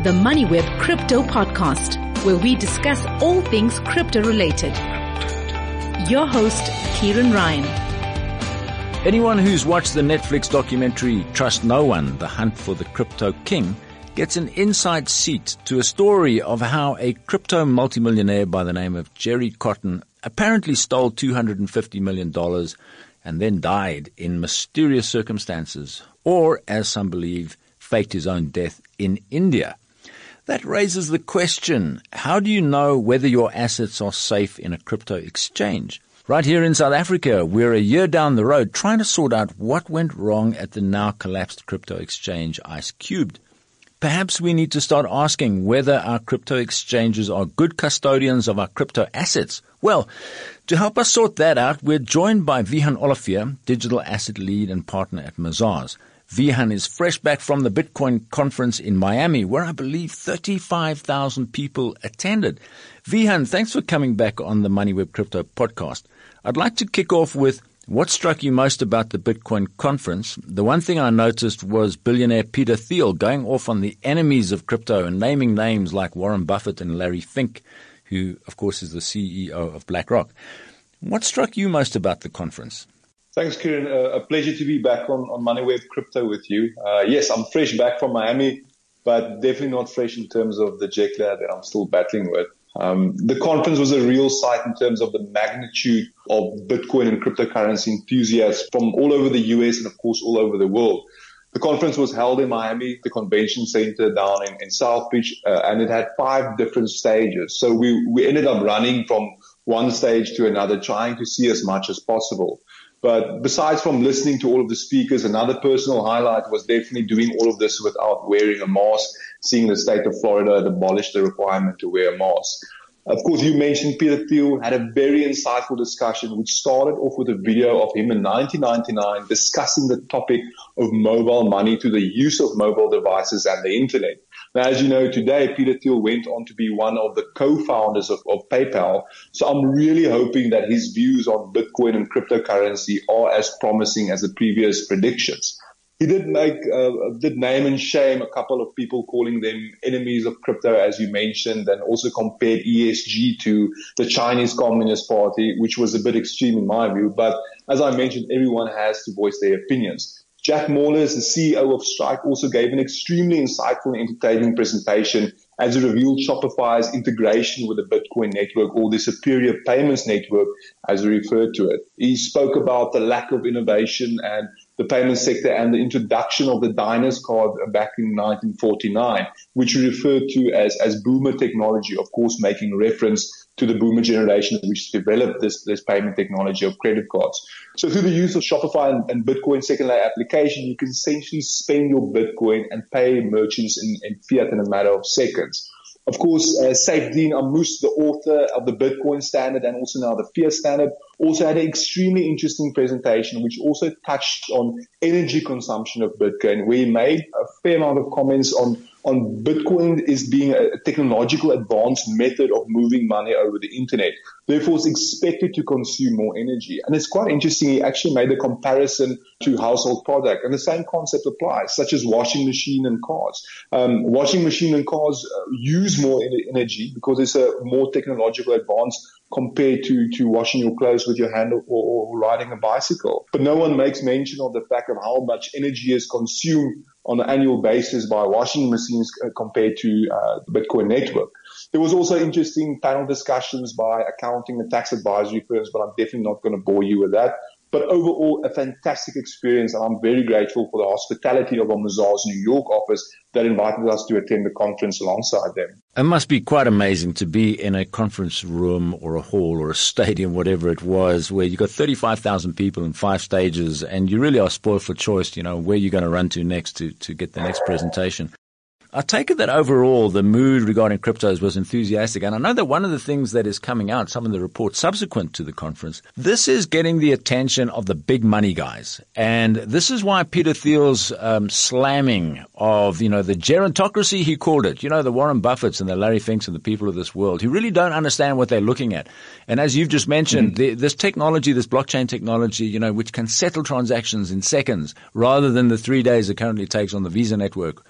the MoneyWeb Crypto Podcast, where we discuss all things crypto related. Your host, Kieran Ryan. Anyone who's watched the Netflix documentary Trust No One, The Hunt for the Crypto King, gets an inside seat to a story of how a crypto multimillionaire by the name of Jerry Cotton apparently stole $250 million and then died in mysterious circumstances, or, as some believe, faked his own death in India. That raises the question, how do you know whether your assets are safe in a crypto exchange? Right here in South Africa, we're a year down the road trying to sort out what went wrong at the now collapsed crypto exchange IceCubed. Perhaps we need to start asking whether our crypto exchanges are good custodians of our crypto assets. Well, to help us sort that out, we're joined by Wihan Olivier, digital asset lead and partner at Mazars. Wihan is fresh back from the Bitcoin conference in Miami, where I believe 35,000 people attended. Wihan, thanks for coming back on the MoneyWeb Crypto Podcast. I'd like to kick off with what struck you most about the Bitcoin conference. The one thing I noticed was billionaire Peter Thiel going off on the enemies of crypto and naming names like Warren Buffett and Larry Fink, who, of course, is the CEO of BlackRock. What struck you most about the conference? Thanks, Kieran. A pleasure to be back on MoneyWeb Crypto with you. Yes, I'm fresh back from Miami, but definitely not fresh in terms of the jet lag that I'm still battling with. The conference was a real sight in terms of the magnitude of Bitcoin and cryptocurrency enthusiasts from all over the US and, of course, all over the world. The conference was held in Miami, the convention center down in South Beach, and it had 5 different stages. So we ended up running from one stage to another, trying to see as much as possible. But besides from listening to all of the speakers, another personal highlight was definitely doing all of this without wearing a mask, seeing the state of Florida abolish the requirement to wear a mask. Of course, you mentioned Peter Thiel had a very insightful discussion, which started off with a video of him in 1999 discussing the topic of mobile money to the use of mobile devices and the internet. Now, as you know, today, Peter Thiel went on to be one of the co-founders of PayPal. So I'm really hoping that his views on Bitcoin and cryptocurrency are as promising as the previous predictions. He did name and shame a couple of people, calling them enemies of crypto, as you mentioned, and also compared ESG to the Chinese Communist Party, which was a bit extreme in my view. But as I mentioned, everyone has to voice their opinions. Jack Mallers, the CEO of Strike, also gave an extremely insightful and entertaining presentation as he revealed Shopify's integration with the Bitcoin network, or the superior payments network, as he referred to it. He spoke about the lack of innovation and the payment sector and the introduction of the Diners card back in 1949, which he referred to as boomer technology, of course making reference to the boomer generation which developed this payment technology of credit cards. So through the use of Shopify and Bitcoin second layer application, you can essentially spend your Bitcoin and pay merchants in fiat in a matter of seconds. Of course, Saifedean Ammous, the author of the Bitcoin standard and also now the fiat standard, also had an extremely interesting presentation which also touched on energy consumption of Bitcoin, where he made a fair amount of comments on Bitcoin is being a technological advanced method of moving money over the internet. Therefore, it's expected to consume more energy. And it's quite interesting. He actually made a comparison to household product. And the same concept applies, such as washing machine and cars. Washing machine and cars use more energy because it's a more technological advance compared to washing your clothes with your hand or riding a bicycle. But no one makes mention of the fact of how much energy is consumed on an annual basis by washing machines compared to the Bitcoin network. There was also interesting panel discussions by accounting and tax advisory firms, but I'm definitely not going to bore you with that. But overall, a fantastic experience, and I'm very grateful for the hospitality of our Mazars New York office that invited us to attend the conference alongside them. It must be quite amazing to be in a conference room or a hall or a stadium, whatever it was, where you got 35,000 people in 5 stages, and you really are spoiled for choice, you know, where you're going to run to next to get the next presentation. I take it that overall the mood regarding cryptos was enthusiastic. And I know that one of the things that is coming out, some of the reports subsequent to the conference, this is getting the attention of the big money guys. And this is why Peter Thiel's slamming of, you know, the gerontocracy, he called it, you know, the Warren Buffetts and the Larry Finks and the people of this world who really don't understand what they're looking at. And as you've just mentioned, this technology, this blockchain technology, you know, which can settle transactions in seconds rather than the 3 days it currently takes on the Visa network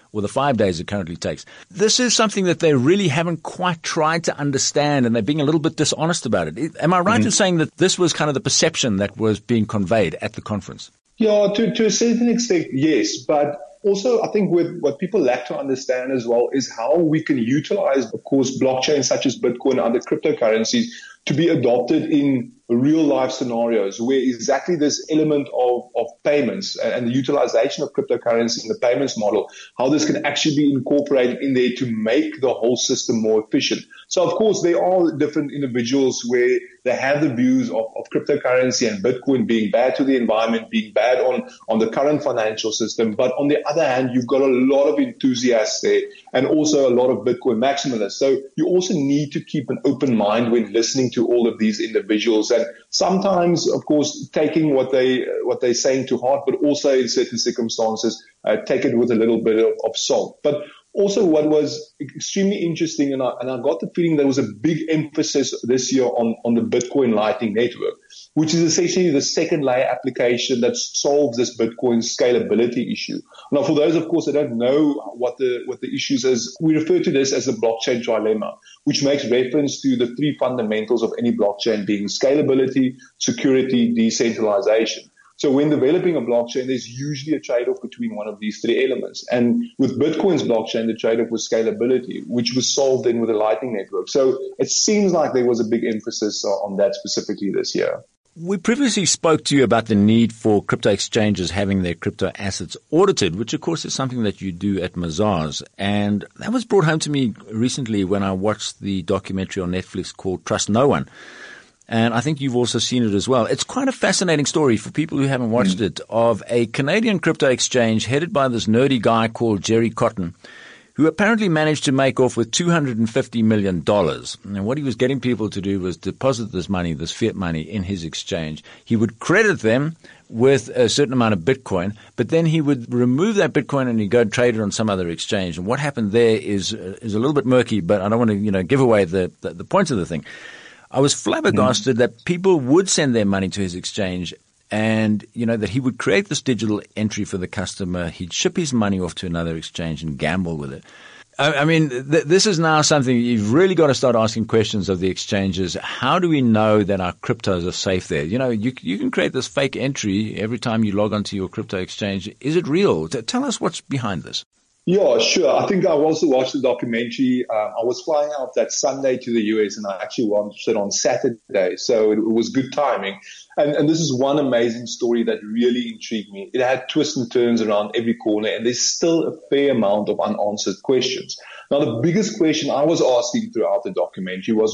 or the 5 days it currently takes. This is something that they really haven't quite tried to understand, and they're being a little bit dishonest about it. Am I right in saying that this was kind of the perception that was being conveyed at the conference? Yeah, to a certain extent, yes. But also, I think what people lack to understand as well is how we can utilize, of course, blockchains such as Bitcoin and other cryptocurrencies to be adopted in real life scenarios where exactly this element of payments and the utilization of cryptocurrency in the payments model, how this can actually be incorporated in there to make the whole system more efficient. So, of course, there are different individuals where they have the views of cryptocurrency and Bitcoin being bad to the environment, being bad on the current financial system. But on the other hand, you've got a lot of enthusiasts there and also a lot of Bitcoin maximalists. So you also need to keep an open mind when listening to all of these individuals. And sometimes, of course, taking what they're saying to heart, but also in certain circumstances, take it with a little bit of salt. But also what was extremely interesting, and I got the feeling there was a big emphasis this year on the Bitcoin Lightning Network, which is essentially the second layer application that solves this Bitcoin scalability issue. Now, for those, of course, that don't know what the issues is, we refer to this as the blockchain trilemma, which makes reference to the three fundamentals of any blockchain being scalability, security, decentralization. So when developing a blockchain, there's usually a trade-off between one of these three elements. And with Bitcoin's blockchain, the trade-off was scalability, which was solved then with the Lightning Network. So it seems like there was a big emphasis on that specifically this year. We previously spoke to you about the need for crypto exchanges having their crypto assets audited, which of course is something that you do at Mazars. And that was brought home to me recently when I watched the documentary on Netflix called Trust No One. And I think you've also seen it as well. It's quite a fascinating story for people who haven't watched it, of a Canadian crypto exchange headed by this nerdy guy called Jerry Cotton, who apparently managed to make off with $250 million. And what he was getting people to do was deposit this money, this fiat money, in his exchange. He would credit them with a certain amount of Bitcoin, but then he would remove that Bitcoin and he'd go and trade it on some other exchange. And what happened there is a little bit murky, but I don't want to, give away the point of the thing. I was flabbergasted that people would send their money to his exchange and, that he would create this digital entry for the customer. He'd ship his money off to another exchange and gamble with it. I mean, this is now something you've really got to start asking questions of the exchanges. How do we know that our cryptos are safe there? You can create this fake entry every time you log onto your crypto exchange. Is it real? Tell us what's behind this. Yeah, sure. I think I also watched the documentary. I was flying out that Sunday to the US and I actually watched it on Saturday. So it was good timing. And this is one amazing story that really intrigued me. It had twists and turns around every corner and there's still a fair amount of unanswered questions. Now, the biggest question I was asking throughout the documentary was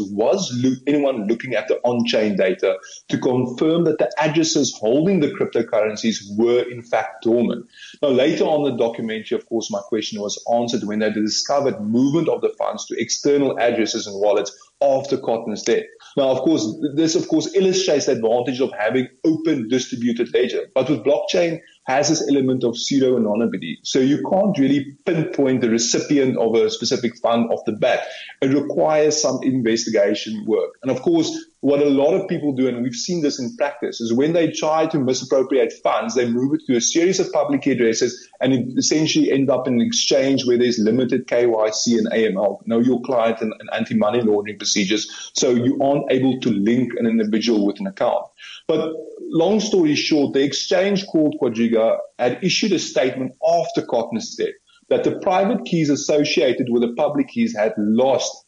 anyone looking at the on-chain data to confirm that the addresses holding the cryptocurrencies were in fact dormant? Now, later on in the documentary, of course, my question was answered when they discovered movement of the funds to external addresses and wallets after Cotton's death. Now, of course, this illustrates the advantage of having open distributed ledger. But with blockchain, has this element of pseudo-anonymity. So you can't really pinpoint the recipient of a specific fund off the bat. It requires some investigation work. And of course, what a lot of people do, and we've seen this in practice, is when they try to misappropriate funds, they move it to a series of public addresses and it essentially end up in an exchange where there's limited KYC and AML, know your client and anti-money laundering procedures. So you aren't able to link an individual with an account. But long story short, the exchange called Quadriga had issued a statement after Cotton's death that the private keys associated with the public keys had been lost,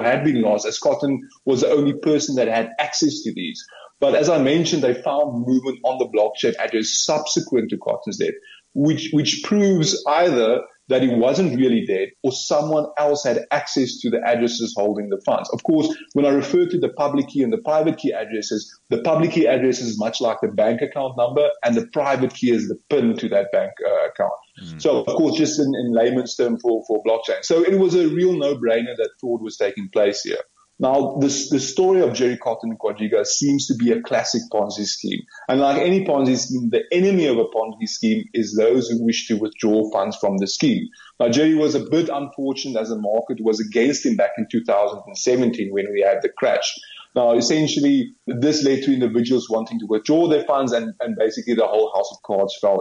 as Cotton was the only person that had access to these. But as I mentioned, they found movement on the blockchain address subsequent to Cotton's death, which proves either that he wasn't really dead or someone else had access to the addresses holding the funds. Of course, when I refer to the public key and the private key addresses, the public key address is much like the bank account number and the private key is the PIN to that bank account. So, of course, just in layman's term for blockchain. So it was a real no-brainer that fraud was taking place here. Now, the story of Jerry Cotton and Quadriga seems to be a classic Ponzi scheme. And like any Ponzi scheme, the enemy of a Ponzi scheme is those who wish to withdraw funds from the scheme. Now, Jerry was a bit unfortunate as the market was against him back in 2017 when we had the crash. Now, essentially, this led to individuals wanting to withdraw their funds and basically the whole house of cards fell in.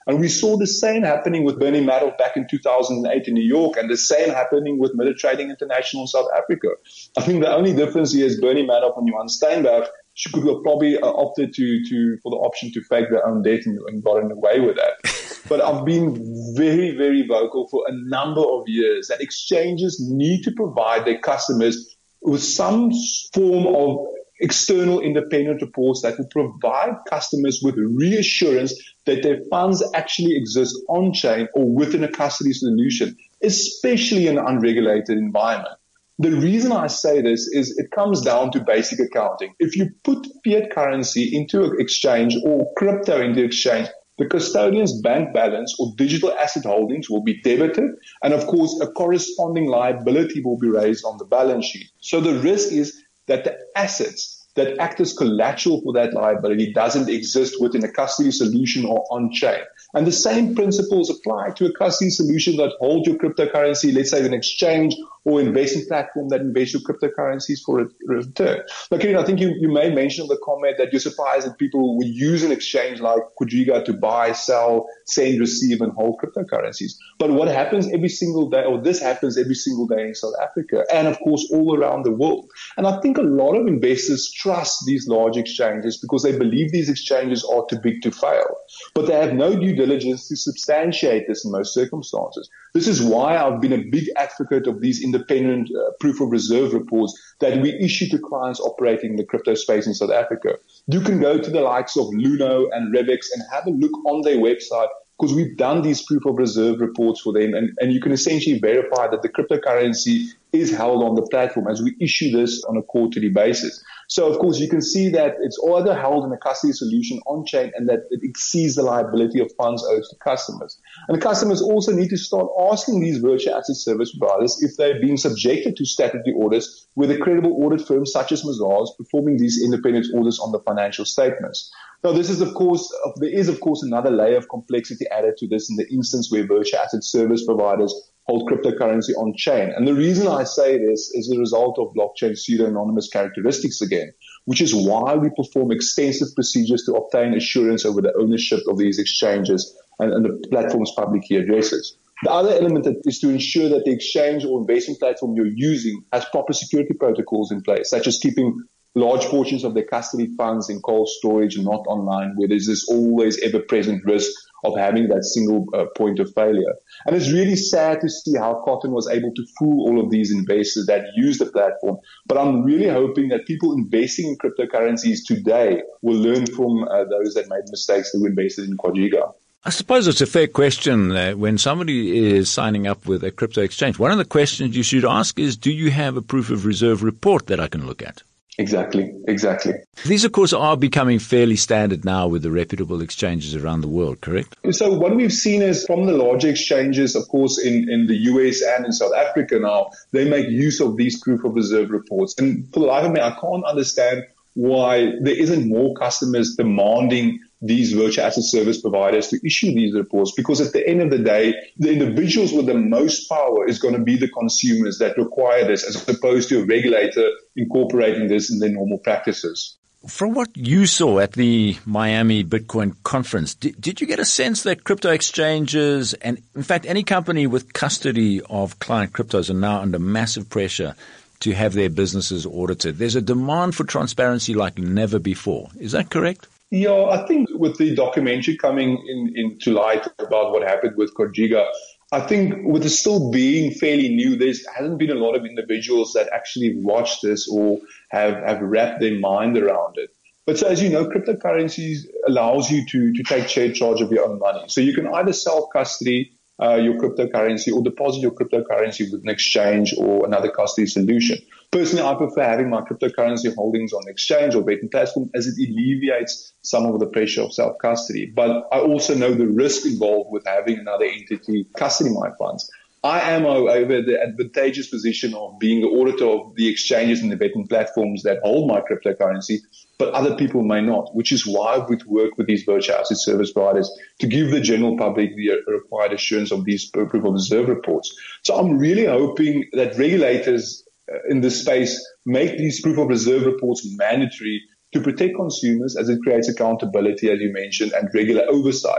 And we saw the same happening with Bernie Madoff back in 2008 in New York, and the same happening with Miller Trading International in South Africa. I think the only difference here is Bernie Madoff and Johan Steinberg could have probably opted for the option to fake their own death and gotten away with that. But I've been very, very vocal for a number of years that exchanges need to provide their customers with some form of external independent reports that will provide customers with reassurance that their funds actually exist on-chain or within a custody solution, especially in an unregulated environment. The reason I say this is it comes down to basic accounting. If you put fiat currency into an exchange or crypto into exchange, the custodian's bank balance or digital asset holdings will be debited, and of course a corresponding liability will be raised on the balance sheet. So the risk is that the assets that act as collateral for that liability doesn't exist within a custody solution or on-chain. And the same principles apply to a custody solution that holds your cryptocurrency, let's say an exchange or investment platform that invests your cryptocurrencies for a return. Like, I think you made mention of the comment that you're surprised that people would use an exchange like Quadriga to buy, sell, send, receive, and hold cryptocurrencies. But what happens every single day, or this happens every single day in South Africa, and of course all around the world. And I think a lot of investors trust these large exchanges because they believe these exchanges are too big to fail. But they have no due diligence to substantiate this in most circumstances. This is why I've been a big advocate of these independent proof of reserve reports that we issue to clients operating in the crypto space in South Africa. You can go to the likes of Luno and Revex and have a look on their website, because we've done these proof of reserve reports for them, and you can essentially verify that the cryptocurrency is held on the platform as we issue this on a quarterly basis. So, of course, you can see that it's either held in a custody solution on-chain and that it exceeds the liability of funds owed to customers. And the customers also need to start asking these virtual asset service providers if they're being subjected to statutory audits with a credible audit firm such as Mazars performing these independent audits on the financial statements. Now, there is, of course, another layer of complexity added to this in the instance where virtual asset service providers hold cryptocurrency on chain. And the reason I say this is the result of blockchain pseudo-anonymous characteristics again, which is why we perform extensive procedures to obtain assurance over the ownership of these exchanges and the platform's public key addresses. The other element is to ensure that the exchange or investment platform you're using has proper security protocols in place, such as keeping large portions of their custody funds in cold storage and not online, where there's this always ever-present risk of having that single point of failure. And it's really sad to see how Cotton was able to fool all of these investors that use the platform. But I'm really hoping that people investing in cryptocurrencies today will learn from those that made mistakes who invested in Quadriga. I suppose it's a fair question when somebody is signing up with a crypto exchange. One of the questions you should ask is, do you have a proof of reserve report that I can look at? Exactly. These, of course, are becoming fairly standard now with the reputable exchanges around the world, correct? So what we've seen is from the larger exchanges, of course, in the US and in South Africa now, they make use of these proof of reserve reports. And for the life of me, I can't understand why there isn't more customers demanding these virtual asset service providers to issue these reports, because at the end of the day, the individuals with the most power is going to be the consumers that require this, as opposed to a regulator incorporating this in their normal practices. From what you saw at the Miami Bitcoin conference, did you get a sense that crypto exchanges and, in fact, any company with custody of client cryptos are now under massive pressure to have their businesses audited? There's a demand for transparency like never before. Is that correct? Yeah, I think with the documentary coming into light about what happened with Quadriga, I think with it still being fairly new, there hasn't been a lot of individuals that actually watched this or have wrapped their mind around it. But so as you know, cryptocurrencies allows you to take charge of your own money. So you can either self-custody your cryptocurrency or deposit your cryptocurrency with an exchange or another custody solution. Personally, I prefer having my cryptocurrency holdings on exchange or betting platform, as it alleviates some of the pressure of self-custody. But I also know the risk involved with having another entity custody my funds. I am over the advantageous position of being the auditor of the exchanges and the betting platforms that hold my cryptocurrency, but other people may not, which is why we work with these virtual asset service providers to give the general public the required assurance of these proof of reserve reports. So I'm really hoping that regulators in this space make these proof of reserve reports mandatory to protect consumers, as it creates accountability, as you mentioned, and regular oversight.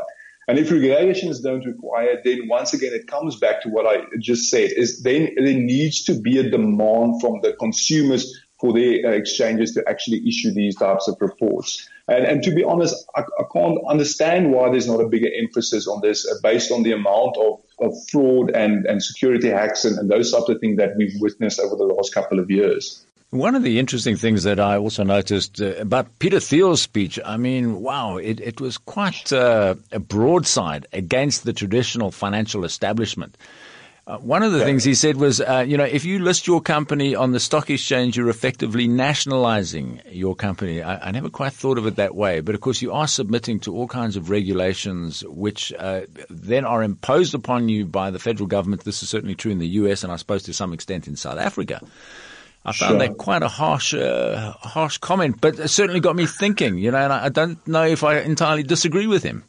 And if regulations don't require it, then once again, it comes back to what I just said, is then there needs to be a demand from the consumers for their exchanges to actually issue these types of reports. And to be honest, I can't understand why there's not a bigger emphasis on this based on the amount of fraud and security hacks and those types of things that we've witnessed over the last couple of years. One of the interesting things that I also noticed about Peter Thiel's speech, I mean, wow, it was quite a broadside against the traditional financial establishment. One of the things he said was, if you list your company on the stock exchange, you're effectively nationalizing your company. I never quite thought of it that way. But, of course, you are submitting to all kinds of regulations which then are imposed upon you by the federal government. This is certainly true in the U.S. and I suppose to some extent in South Africa. I found that quite a harsh comment, but it certainly got me thinking, and I don't know if I entirely disagree with him.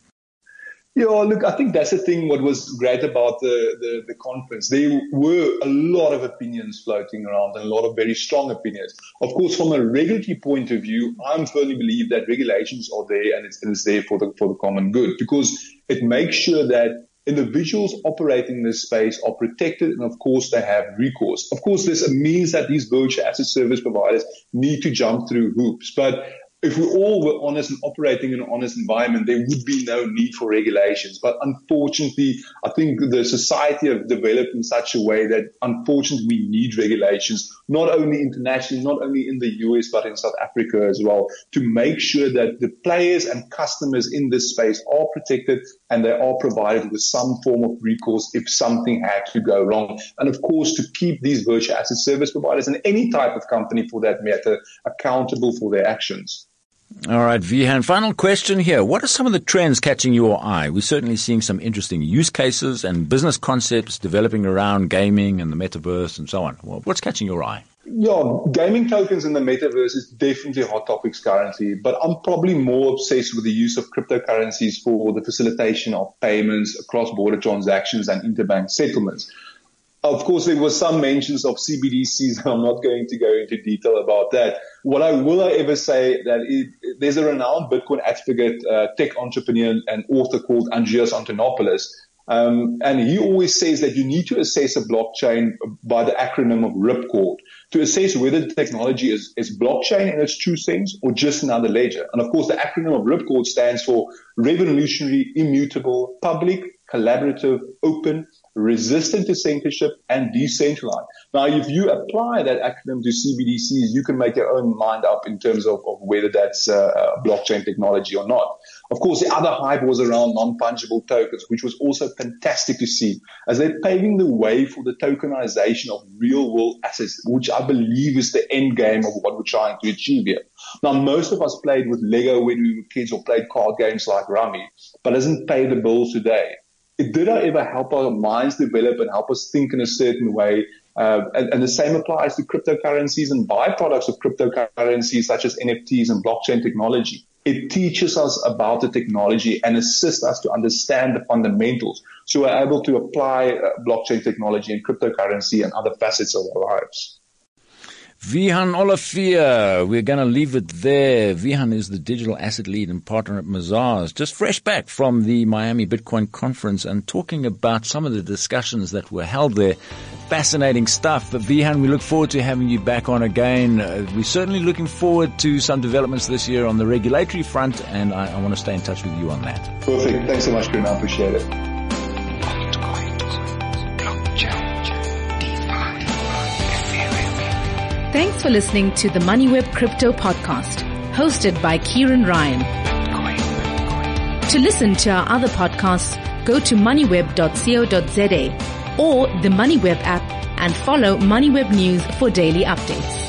Yeah, look, I think that's the thing. What was great about the conference, there were a lot of opinions floating around and a lot of very strong opinions. Of course, from a regulatory point of view, I firmly believe that regulations are there and it's there for the common good, because it makes sure that individuals operating in this space are protected and, of course, they have recourse. Of course, this means that these virtual asset service providers need to jump through hoops, but if we all were honest and operating in an honest environment, there would be no need for regulations. But unfortunately, I think the society have developed in such a way that unfortunately we need regulations, not only internationally, not only in the US, but in South Africa as well, to make sure that the players and customers in this space are protected and they are provided with some form of recourse if something had to go wrong. And of course, to keep these virtual asset service providers and any type of company for that matter accountable for their actions. All right, Wihan, final question here. What are some of the trends catching your eye? We're certainly seeing some interesting use cases and business concepts developing around gaming and the metaverse and so on. Well, what's catching your eye? Yeah, gaming tokens in the metaverse is definitely hot topics currently, but I'm probably more obsessed with the use of cryptocurrencies for the facilitation of payments, cross-border transactions, and interbank settlements. Of course, there were some mentions of CBDCs. I'm not going to go into detail about that. What I will ever say that there's a renowned Bitcoin advocate, tech entrepreneur and author called Andreas Antonopoulos. And he always says that you need to assess a blockchain by the acronym of Ripcord to assess whether the technology is blockchain in its true sense or just another ledger. And of course, the acronym of Ripcord stands for revolutionary, immutable, public, collaborative, open, resistant to censorship, and decentralized. Now, if you apply that acronym to CBDCs, you can make your own mind up in terms of whether that's blockchain technology or not. Of course, the other hype was around non-fungible tokens, which was also fantastic to see, as they're paving the way for the tokenization of real-world assets, which I believe is the end game of what we're trying to achieve here. Now, most of us played with Lego when we were kids or played card games like Rummy, but doesn't pay the bills today. It did, however, help our minds develop and help us think in a certain way. And the same applies to cryptocurrencies and byproducts of cryptocurrencies such as NFTs and blockchain technology. It teaches us about the technology and assists us to understand the fundamentals, so we're able to apply blockchain technology and cryptocurrency and other facets of our lives. Wihan Olivier, we're going to leave it there. Wihan is the digital asset lead and partner at Mazars, just fresh back from the Miami Bitcoin conference and talking about some of the discussions that were held there. Fascinating stuff. But Wihan, we look forward to having you back on again. We're certainly looking forward to some developments this year on the regulatory front, and I want to stay in touch with you on that. Perfect. Thanks so much, Graham. I appreciate it. Thanks for listening to the MoneyWeb Crypto Podcast, hosted by Kieran Ryan. To listen to our other podcasts, go to moneyweb.co.za or the MoneyWeb app and follow MoneyWeb News for daily updates.